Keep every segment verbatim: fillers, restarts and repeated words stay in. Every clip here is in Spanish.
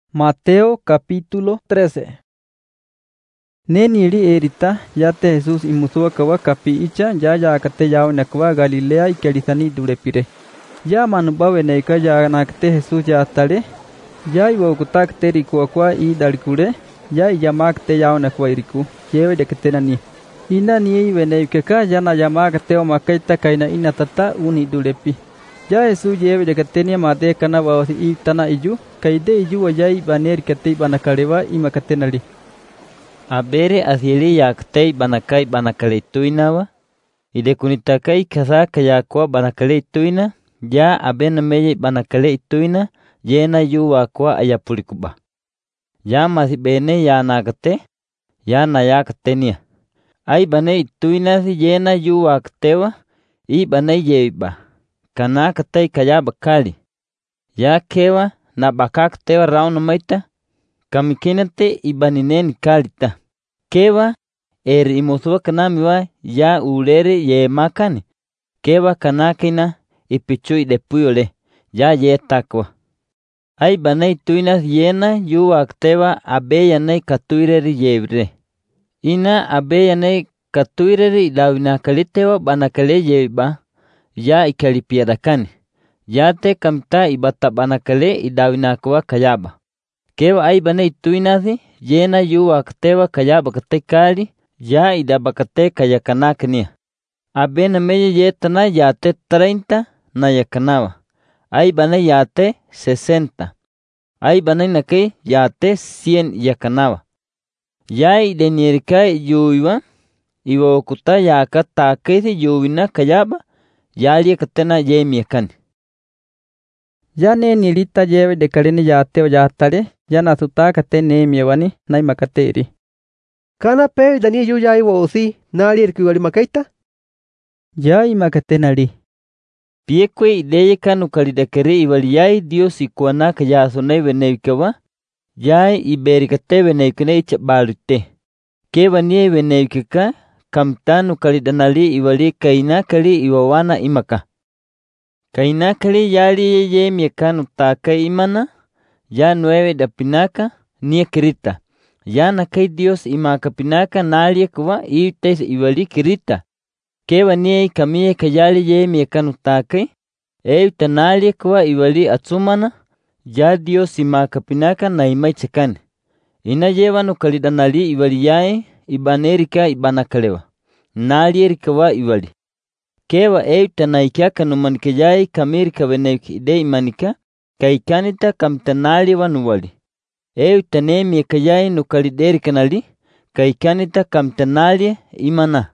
Mateo capítulo trece. Neniri erita yate Jesús imusua kawa kapi icha ya ya kate yao nakwa Galilea ikerizani durepire. Ya manubawe neika ya nakte Jesús ya tale. Ya iwa kutakte riku kwa i dalikure. Ya yamakte yao nakwa iriku. Yewe dekete nani. Ina ni veneikeka ya na yamakte o makaita kaina ina tata uni durepi. Ya Jesús yewe dekatenia mate kana wawasi i tana iju. Kaide iju wajai baner kate banakaleva imakatenali. Abere asieli yaktei banakai banakaleituinawa. Ide kunitakai kasaka yakwa banakaleituina. Ya abena meye banakaleituina. Yena yu wakwa ayapulikuba. Ya masibene ya nakate. Ya nayakatenia. Ay bane ituina si yena yu waktewa. I bane yeiba. Kanakatei kayabakali. Ya kewa na bakaktewa rauna maita. Kamikinate ibaninen kalita. Kewa er imusua kanamiwa ya ulere ye makani. Kewa kanakina ipichu idepuyole ya ye takwa. Ay banay tuinas yena yu aktewa abeyanay katuireri yebre. Ina abeyanay katuireri lawinakalitewa banakale yeba ya ikalipiadakani. Ya te kamta ibata banakale idawinakwa kayaba. Kewa ay banay tuinasi yena yu aktewa kayaba katekali ya idabakate kayakanakania. Abena meye yetana yate treinta na yakanawa. Ay banay yate sesenta. Ay banay nake yate cien yakanawa. Ya idenierika yuiwa iwa okuta yaka takesi yuwina kayaba ya liya katena yemiakani. Ya ne nilita yewe dekaleni yate o yatale. Ya nasuta kate nemiawani na imakateri. Kana pe dani yu ya iwa osi nali erkiwali makaita? Ya imakatenali. Piekwe ideye kanu kalidakere iwaliyai Dios ikuanaka ya sonai venevikawa. Yai iberikate venevikane ichabalute. Kewa nie venevikaka kamtanu kalidanali iwali kainakali iwawana imaka. Kainakali yali ye miakanu taka imana. Ya nueve dapinaka nie kirita. Ya nakai Dios imaka pinaka nalia kuwa iutes iwali kirita. Kewa nie kamie kayali ye miakanu takai. Euta nalia kuwa iwali atsumana. Ya Dios imaka pinaka na imaichakani. Ina yevanu kalidanali iwali yae ibanerika ibanakalewa. Nalia rikawa iwali. Kewa euta naikiaka numanika yae kamirika venevik ide imanika. Kaikanita kamtanali wanuwali. Euta nemi kayai nukalideri kanali. Kaikanita kamtanali imana.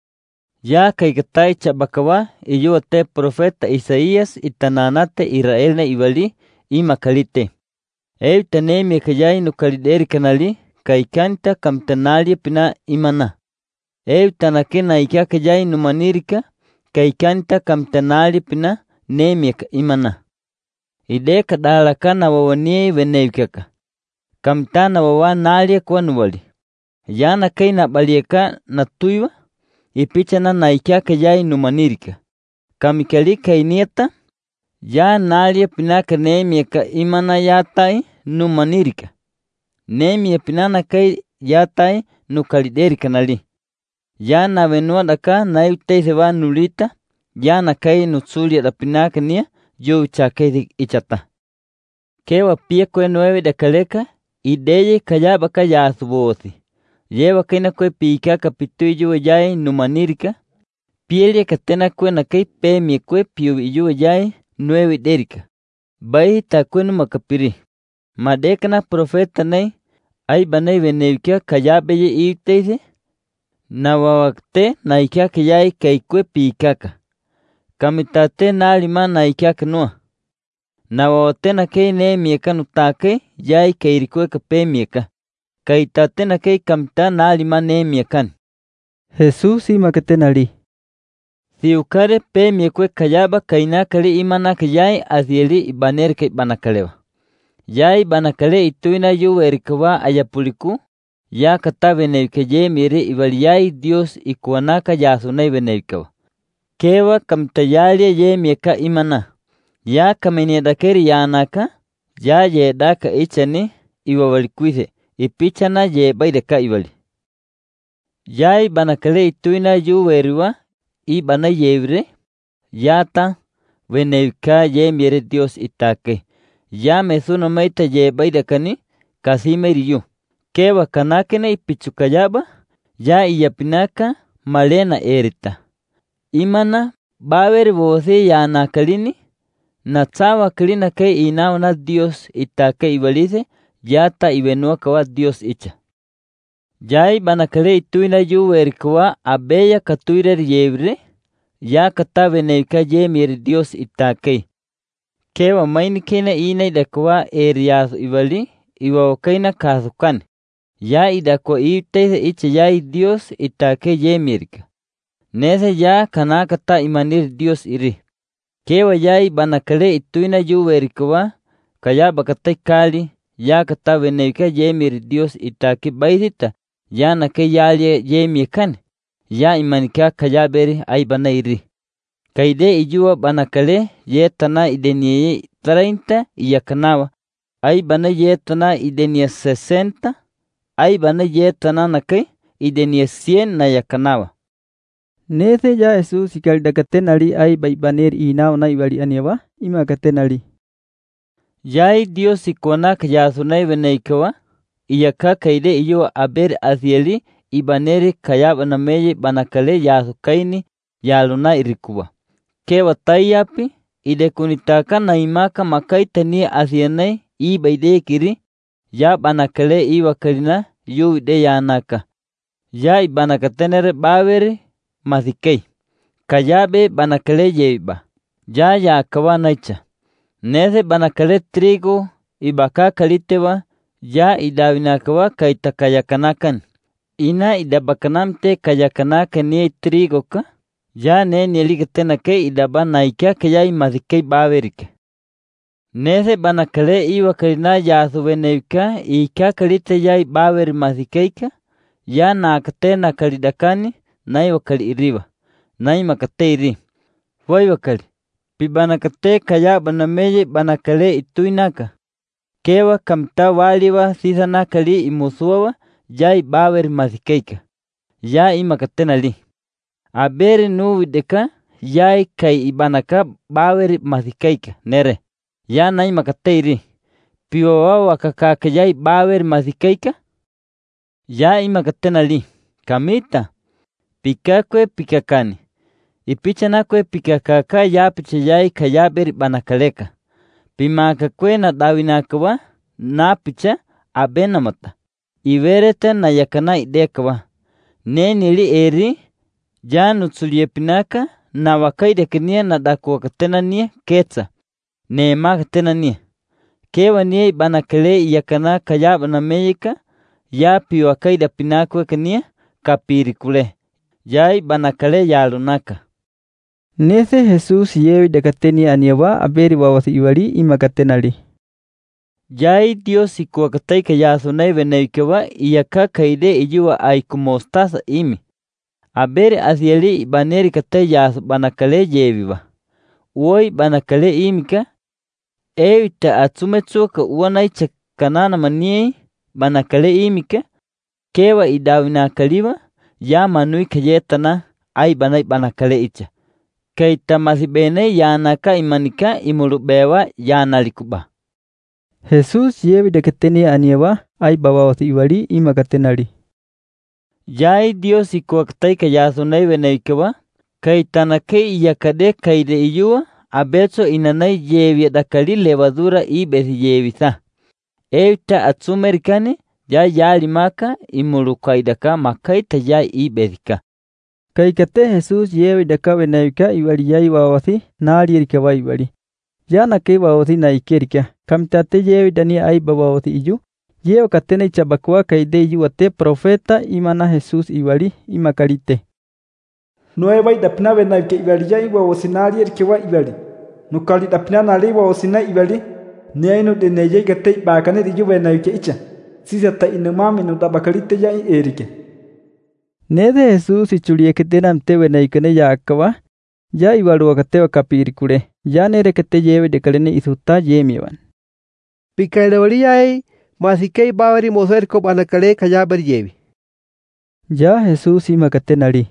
Ya kaikatai chabakawa iyo te profeta Isaías itananate Israel na iwali imakalite. Euta nemi kayai nukalideri kanali. Kaikanita kamtanali pina imana. Euta nakena ikia kayai numanirika. Kaikanita kamtanali pina nemi imana. Ide kadalaka na wawanie venevikaka. Kamta na wawa nalia kwa nuwali. Yana kaina balieka na tuiwa. Ipicha na naikiaka yai numanirika. Kamikalika inieta. Ya nalia pinaka nemiaka imana yatai numanirika. Nemia pinana kai yatai nukaliderika nali. Ya na venua daka na iutese wa nulita. Ya na kai nutsulia da pinaka nia. Yo chakei ichata. Kewa pia kwe nueve de kaleka. Ideye kayaba kaya asubosi. Yewa kaina kwe pika kapitu iju yai numanirika. Pielia katena kwe na kei pemie kwe piu iju yai nueve derika. Bai ta kwe numakapiri. Madekana profeta nei. Ay banai venevika kayabe ye iuteise. Na wawakte na ikia kayai kai kwe pikaka. Kamitate nalima na ikiaka nua. Na wawatena kei ne mieka nutake yai kairikwe kape mieka. Kaitatena kei kamita nalima ne miekan. Jesús imakatenali. Siukare pe miekwe kayaba kainakali imanaka yai azieli ibanerika ibanakalewa. Yai banakale ituina yu erikawa ayapuliku. Ya kata venevika ye mire ibaliyai Dios ikuanaka yasunai venevikawa. Kewa kamtayalia ye mieka imana. Ya kameniedakeri yanaka. Ya yedaka ichani iwawali kuise ipichana ye baideka iwali. Yai banakale ituina yu weriwa i bana yevre yata venevika ye miere Dios itake. Ya mesuno maita ye baidekani kasimeriyu. Kewa kanakene ipichukayaba ya iyapinaka malena erita. Imana baweri vosi ya nakalini na tsawa kalina ke inauna Dios itake iwalise yata iwenua kawa Dios icha. Jai banakale ituina yu werikawa abeya katuirer yevre ya kata venevika ye miere Dios itake. Kewa mainikina ina idakawa eriyasu iwali iwawakaina kasukani. Ya idakwa itese icha yai Dios itake ye mirika. Nese ya kanakata imanir Dios iri. Kewa yai banakale ituina yu werikawa kaya bakatai kali ya kata venevika ye mir Dios itake baisita ya nake yalye ye miekani. Ya imanika kaya beri ay bana iri. Kaide ijua banakale ye tana ideniye treinta iyakanawa. Ay bana ye tana ideniye sesenta. Ay bana ye tana nake ideniye cien na yakanawa. Nese ya Jesus ikaldakatenali ay baibaner inaw na iwali anewa imakatenali. Yai Dios ikuanak yasunay veneikawa iyaka kaide iyo aber asieli ibaneri kayaba na meye banakale yasukaini yaluna irikuwa. Kewa tayapi ide kunitaka na imaka makaita ni asienay i baide kiri ya banakale iwa kalina yu ide yanaka. Ya ibanakatenere baweri masikei. Kayabe banakale yeiba. Ya ya kawa naicha. Nese banakale trigo ibaka kalitewa ya idawinakawa kaita kayakanakan. Ina idabakanamte kayakanakan ni trigo ka. Ya ne nielikatena ke idaba naika kaya masikei bawerike. Nese banakale iwa kalina ya suvenevika ika kalite ya baweri masikeika. Ya nakatena kalidakani na iwa kali iriwa. Na imakate iri. Foi wakali. Pi banakate kaya banameye banakale ituinaka. Kewa kamta waliwa sisa nakali imusuwa ya baweri masikeika. Ya imakatena li. Aberi nuvideka ya kai ibanaka baweri masikeika nere. Ya na imakate iri. Piwawa wakakaka ya baweri masikeika. Ya imakatena li. Kamita. Pikakwe pikakani. Ipichanakwe pikakaka ya pichayai kayaberi banakaleka. Pimakakwe na dawinakawa na picha abenamata. Iverete na yakana idekawa. Nenili eri ya nutsuliepinaka na wakaidekania na dakuwakatena nie ketsa. Neemakatena nie. Kewa nie banakale yakana kayaba na meyika ya piwakaida pinakwe kania kapirikule. Yai banakale yalunaka. Nese Jesus yewi dakateni anewa aberi wawasi iwali imakatenali. Yai Dios ikuwakatai kayasunay venevikewa iyaka kaide ijuwa ay kumostasa imi. Aberi asieli ibaneri kate yasu banakale yeviwa. Uoi banakale imika. Ewita atsumetsuka uwanaicha kanana manie banakale imika. Kewa idawinakaliwa. Ya manui kayetana ay banay banakale icha. Kaita masibene yanaka imanika imulubewa yanalikuba. Jesus yewi dakateni anewa ay bawawasi iwali imakatenali. Yai Dios ikuwakatai kayasunay venevikewa kaitana ke iyakade kaide iyuwa abeso inanay yewi dakali levadura ibesi yevisa. Evita atsumerikani ya yalimaka imulukaidaka makaita ya ibedika. Kaikate Jesus yewi daka venevika iwali yai wawasi nalirikawa iwali. Ya nake wawasi na ikerika. Kamtate yewi dani ay bawawasi iju. Yewa katene chabakwa kaide ijuwate profeta imana Jesus iwali imakalite. Nueva idapina venevika iwali yai wawasi nalirikawa iwali. Nukali dapina nali wawasi na iwali. Neaino de neye gate bakane iju venevika icha. Sisa ta inumami no tabakalite ya erike. Nede Jesus ichuliekete veneikane ya akawa. Ya iwaluwakatewa kapirikule. Ya nerekete yewe dekalene isuta yemiwan. Pikalewali yai Masikei bawari moser ko banakale kaya berjevi. Ya Jesús imakate nari.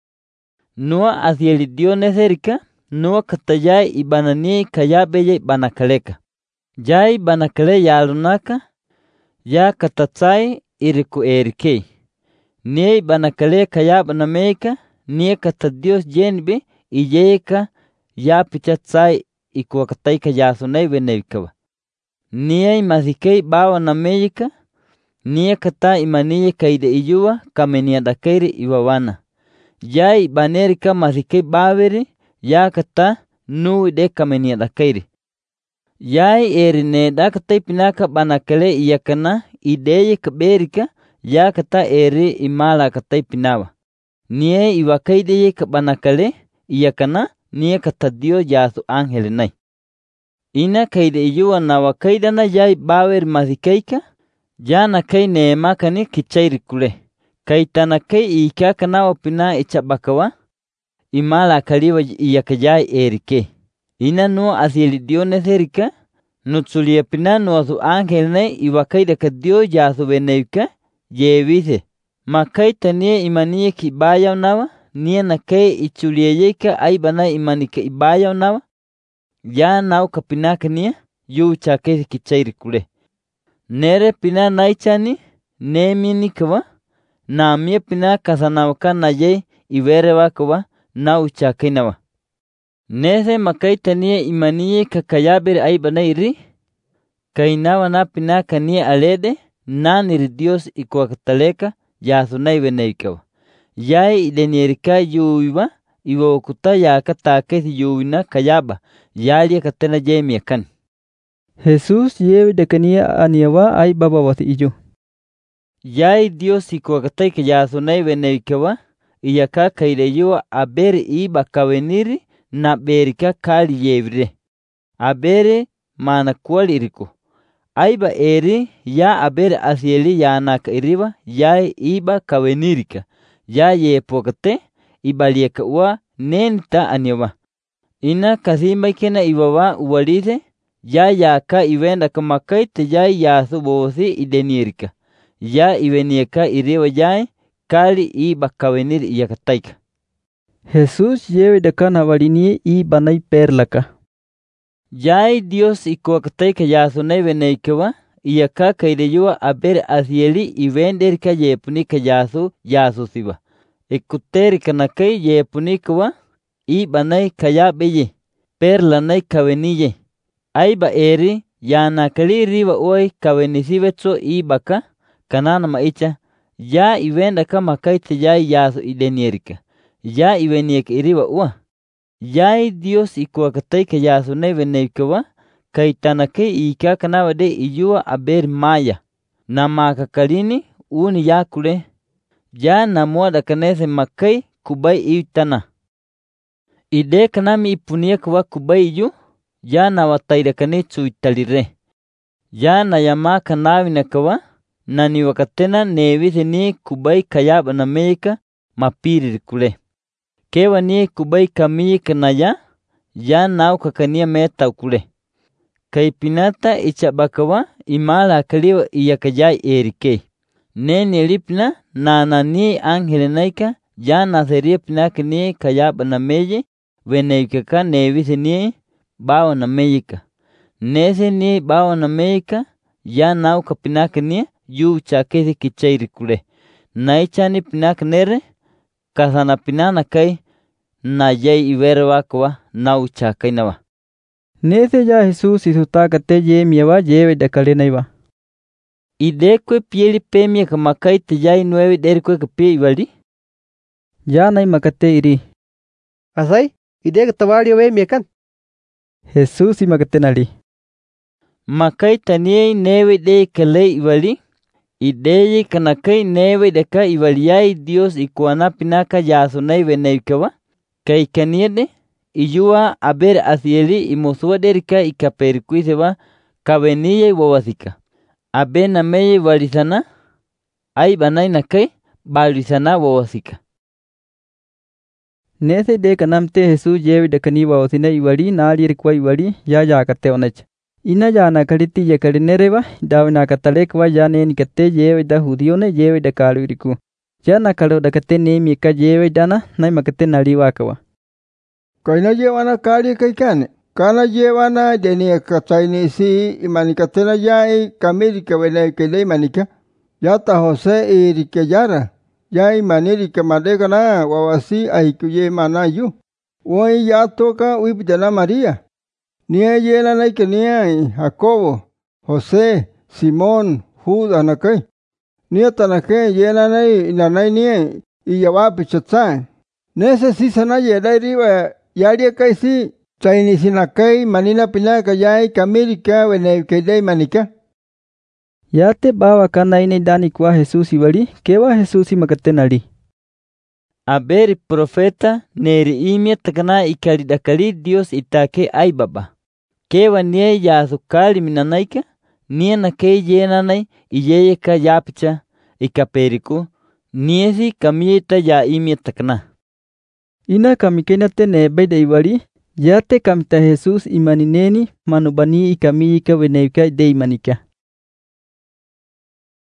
Nua asielidio neserika, nua katayai ibanani kaya beye banakaleka. Jai banakale yalunaka, ya katatsai iriku erikei. Nie banakale kaya banameka, nie katadios jenbe, iyeka ya pichatsai ikuakatai kaya sunai venevikawa. Nie masikei bawa nameyika, nie kata imaniye kaide iyuwa kamenia dakairi iwawana. Jai banerika masikei baweri, ya kata nu de kamenia dakairi. Yai erine dakatai pinaka banakale iyakana ideye kaberika, ya kata eri imala katai pinawa. Nie iwakaideye kabanakale iyakana, nie kata dio yasu angele nai. Ina kaide iyuwa na wakaidana yai bawer masikeika, jana kai neemakani kichairi kule. Kaitana kai ikaka na wapina ichabakawa, imala kaliwa iyakajai erike. Ina nuo asielidio neserika, nutsulia pina nuasu angel nai iwakaida kadio yasu venevika, yevise. Makaita nie imaniye ki bayaw nawa, nie na kai ichuliyeyeka aibana imanika ibayaw nawa, ya nau kapinaka nia, yu chake kichairi kule. Nere pina naichani, nemini kawa, na mia pina kasanawaka na ye iwerewa kawa, nau chake nawa. Nese makaita nia imaniye kakayabere aibana iri, kainawa na pina kania alede, na niri Dios ikuakataleka, yasunai venevikawa. Yai idenierika yuiwa, iwa okuta ya katakesi yuwina kayaba, yalia katena jemia kan. Jesús yewe dekania aniawa ay baba wasi ijo. Yai Dios ikuakatai ka yasunai venevikawa, iyaka kaideyuwa abere iba kaweniri na berika kali yevire. Abere mana kuali iriku. Aiba eri ya abere asieli ya naka iriwa ya iba kawenirika. Ya ye pokate ibalieka ua nenita aniwa. Ina kasimba ikena iwawa uwalise ya yaka iwenda kamakaite ya yasu bosi idenirika. Ya iwenieka iriwa ya kali iba kaweniri iyakataika. Jesús yewe dekana walini i banai perlaka. Yai Dios ikuakatai yasunai veneikawa, iyaka kaideyuwa abere asieli iwenderika yepunika yasu yasu siwa. Ikuterika nakai yepunikawa, i banai kaya beye, perlanai kaweniye. Aiba eri, yanakali riwa oi kawenisivetso i baka, kanana maicha, ya iwendaka makaita yai yasu idenierika. Ya iwenieka iriwa ua. Yai Dios ikuakatai ka yasunai venevikawa, kaitanake ikaka nawade iyuwa aber maya. Na makakalini uni yakule, ya namua dakanese makai kubai iutana. Ide kanami ipunia kwa kubai iyu, ya na wataidakane tsuitalire. Ya na yamaka nawina kawa, na niwakatena nevise ni kubai kayaba na meika mapiri kule. Kewa ni kubai kamiyi kanaya, ya nau kakania meta ukule. Kaipinata ichabakawa imala kaliwa iyakajai erike. Neni lipna na nani angelenaika, ya naseria pinaka ni kayaba na meje, veneikaka nevise ni bawa na meyika. Nese ni bawa na meyika, ya nau kapinaka ni yu chakese kichairi kule. Naichani pinaka nere, kasana pinana kai, na yai iwerewa kwa na uchakai nawa. Nese ya Jesús isutakate ye miewa yewe dekale naiwa. Idekwe pieli pemia kamakaite yai nuewe derikwe kapie iwali? Ya nai makate iri. Asai, idek tawario we miekan. Jesús imakate nali. Makaita niye newe de kale iwali? Ideye kanakai newe deka iwali yai Dios ikuana pinaka yasunai venevikawa? Kai kaniede, iyua aber asieli imosua derika ikaperikuisewa kaweniye wawasika. Abe na meye walisana, ai banai nakai balisana wawasika. Nese de kanamte Jesús yewe dekani wawasina iwali nali rikwa iwali ya yakate onach. Ina yana kaliti ya kalinereba dawina katalekwa ya neni kate yewe da hudione yewe da kaluriku. Yana kalo da kate nemi ka yewe dana na makate naliwakawa. Kaina yewana kali kaikane. Kana yewana deni katainisi imanikatena yai kamirika wena kele manika. Yata Jose irike yara. Yai manirika madega na wawasi aikuye manayu. Woi yatoka wipidana Maria. Nia yela naike nia Jacobo, Jose, Simón, Judas nakai. Nia tanake yela nai nanai nia iyawapi chatsa. Nese sisa na yela riba yaria kaisi chaini sinakai manina pinaka yai kamirika wene kedai manika. Yate bawa kana ine dani kwa Jesus ibali kewa Jesus makate nali. Aberi profeta neri imia takana ikali dakali Dios itake ai baba. Kewa nie ya sukali minanaika, nie na kei yenanai iyeye ka yapicha ikaperiku, niesi kamieta ya imia takana. Ina kamikena tene beda ibali, yate kamita Jesus imanineni manubani ikamika weneuka de imanika.